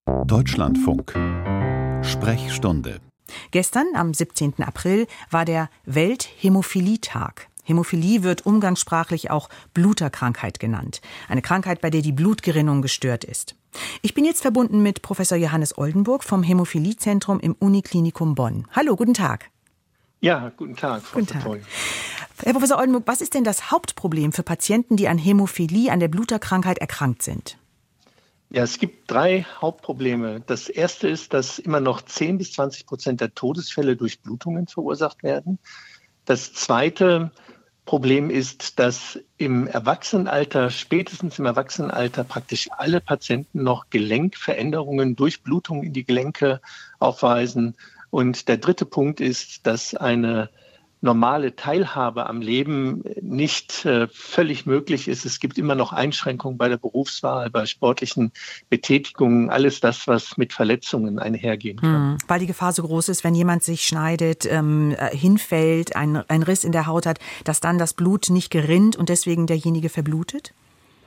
Deutschlandfunk. Sprechstunde. Gestern, am 17. April, war der Welthämophilie-Tag. Hämophilie wird umgangssprachlich auch Bluterkrankheit genannt. Eine Krankheit, bei der die Blutgerinnung gestört ist. Ich bin jetzt verbunden mit Professor Johannes Oldenburg vom Hämophilie-Zentrum im Uniklinikum Bonn. Hallo, guten Tag. Ja, guten Tag, Frau Tag. Herr Professor Oldenburg, was ist denn das Hauptproblem für Patienten, die an Hämophilie, an der Bluterkrankheit erkrankt sind? Ja, es gibt 3 Hauptprobleme. Das erste ist, dass immer noch 10-20% der Todesfälle durch Blutungen verursacht werden. Das zweite Problem ist, dass im Erwachsenenalter, spätestens im Erwachsenenalter, praktisch alle Patienten noch Gelenkveränderungen durch Blutungen in die Gelenke aufweisen. Und der dritte Punkt ist, dass eine normale Teilhabe am Leben nicht völlig möglich ist. Es gibt immer noch Einschränkungen bei der Berufswahl, bei sportlichen Betätigungen, alles das, was mit Verletzungen einhergehen kann. Weil die Gefahr so groß ist, wenn jemand sich schneidet, hinfällt, einen Riss in der Haut hat, dass dann das Blut nicht gerinnt und deswegen derjenige verblutet?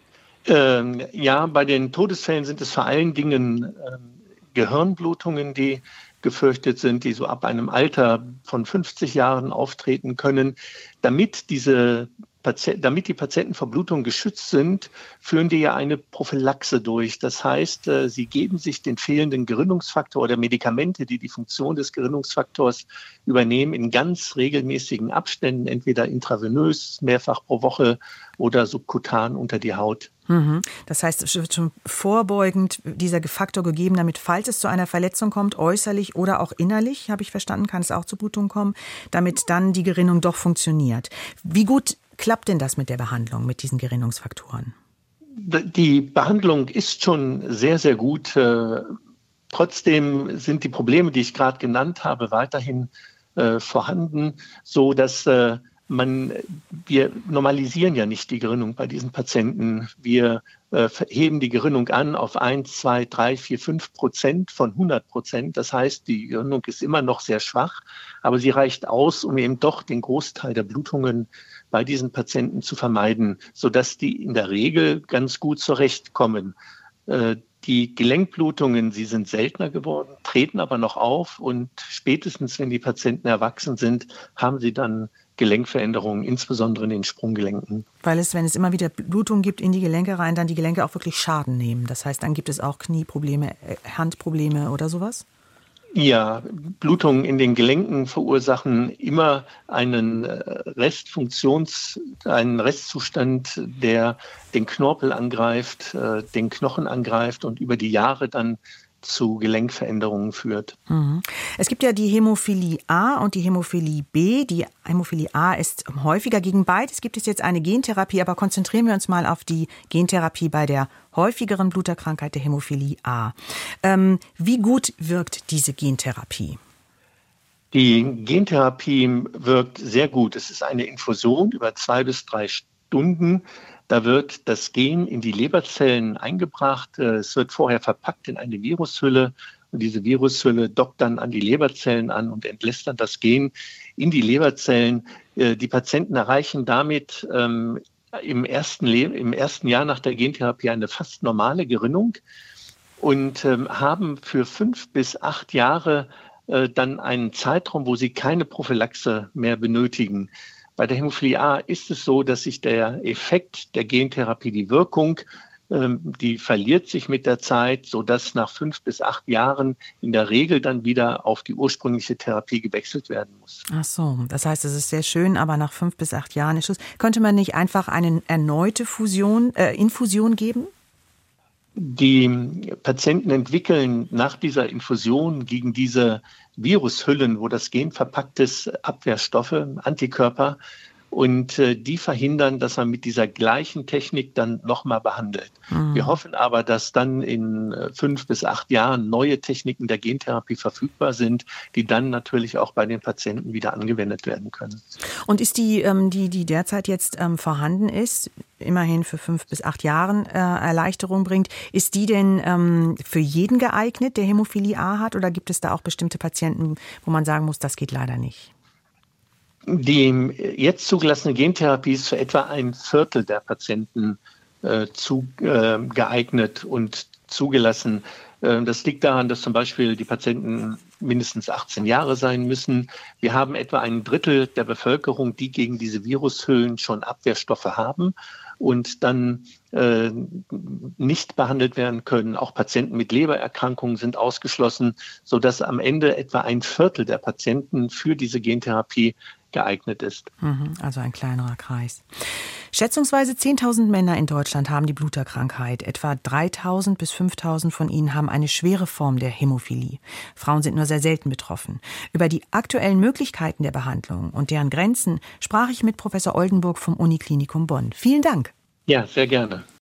Ja, bei den Todesfällen sind es vor allen Dingen Gehirnblutungen, die gefürchtet sind, die so ab einem Alter von 50 Jahren auftreten können. Damit die Patienten vor Blutung geschützt sind, führen die ja eine Prophylaxe durch. Das heißt, sie geben sich den fehlenden Gerinnungsfaktor oder Medikamente, die die Funktion des Gerinnungsfaktors übernehmen, in ganz regelmäßigen Abständen, entweder intravenös, mehrfach pro Woche oder subkutan unter die Haut. Das heißt, es wird schon vorbeugend dieser Faktor gegeben, damit, falls es zu einer Verletzung kommt, äußerlich oder auch innerlich, habe ich verstanden, kann es auch zu Blutungen kommen, damit dann die Gerinnung doch funktioniert. Wie gut klappt denn das mit der Behandlung, mit diesen Gerinnungsfaktoren? Die Behandlung ist schon sehr, sehr gut. Trotzdem sind die Probleme, die ich gerade genannt habe, weiterhin vorhanden, so dass wir normalisieren ja nicht die Gerinnung bei diesen Patienten. Wir heben die Gerinnung an auf 1, 2, 3, 4, 5% von 100%. Das heißt, die Gerinnung ist immer noch sehr schwach, aber sie reicht aus, um eben doch den Großteil der Blutungen bei diesen Patienten zu vermeiden, sodass die in der Regel ganz gut zurechtkommen. Die Gelenkblutungen, sie sind seltener geworden, treten aber noch auf und spätestens, wenn die Patienten erwachsen sind, haben sie dann Gelenkveränderungen, insbesondere in den Sprunggelenken. Weil wenn es immer wieder Blutungen gibt in die Gelenke rein, dann die Gelenke auch wirklich Schaden nehmen. Das heißt, dann gibt es auch Knieprobleme, Handprobleme oder sowas? Ja, Blutungen in den Gelenken verursachen immer einen Restzustand, der den Knorpel angreift, den Knochen angreift und über die Jahre dann zu Gelenkveränderungen führt. Es gibt ja die Hämophilie A und die Hämophilie B. Die Hämophilie A ist häufiger. Gegen beides gibt es jetzt eine Gentherapie, aber konzentrieren wir uns mal auf die Gentherapie bei der häufigeren Bluterkrankheit der Hämophilie A. Wie gut wirkt diese Gentherapie? Die Gentherapie wirkt sehr gut. Es ist eine Infusion über 2 bis 3 Stunden. Da wird das Gen in die Leberzellen eingebracht. Es wird vorher verpackt in eine Virushülle. Und diese Virushülle dockt dann an die Leberzellen an und entlässt dann das Gen in die Leberzellen. Die Patienten erreichen damit im ersten Jahr nach der Gentherapie eine fast normale Gerinnung und haben für 5 bis 8 Jahre dann einen Zeitraum, wo sie keine Prophylaxe mehr benötigen. Bei der Hämophilie A ist es so, dass sich der Effekt der Gentherapie, die Wirkung, die verliert sich mit der Zeit, sodass nach 5 bis 8 Jahren in der Regel dann wieder auf die ursprüngliche Therapie gewechselt werden muss. Ach so, das heißt, es ist sehr schön, aber nach 5 bis 8 Jahren ist Schluss. Könnte man nicht einfach eine erneute Infusion geben? Die Patienten entwickeln nach dieser Infusion gegen diese Virushüllen, wo das Gen verpackt ist, Abwehrstoffe, Antikörper. Und die verhindern, dass man mit dieser gleichen Technik dann nochmal behandelt. Wir hoffen aber, dass dann in 5 bis 8 Jahren neue Techniken der Gentherapie verfügbar sind, die dann natürlich auch bei den Patienten wieder angewendet werden können. Und ist die derzeit jetzt vorhanden ist, immerhin für 5 bis 8 Jahren Erleichterung bringt, ist die denn für jeden geeignet, der Hämophilie A hat? Oder gibt es da auch bestimmte Patienten, wo man sagen muss, das geht leider nicht? Die jetzt zugelassene Gentherapie ist für etwa 1/4 der Patienten geeignet und zugelassen. Das liegt daran, dass zum Beispiel die Patienten mindestens 18 Jahre sein müssen. Wir haben etwa ein Drittel der Bevölkerung, die gegen diese Virushüllen schon Abwehrstoffe haben und dann nicht behandelt werden können. Auch Patienten mit Lebererkrankungen sind ausgeschlossen, sodass am Ende etwa ein Viertel der Patienten für diese Gentherapie geeignet ist. Also ein kleinerer Kreis. Schätzungsweise 10.000 Männer in Deutschland haben die Bluterkrankheit. Etwa 3.000 bis 5.000 von ihnen haben eine schwere Form der Hämophilie. Frauen sind nur sehr selten betroffen. Über die aktuellen Möglichkeiten der Behandlung und deren Grenzen sprach ich mit Professor Oldenburg vom Uniklinikum Bonn. Vielen Dank. Ja, sehr gerne.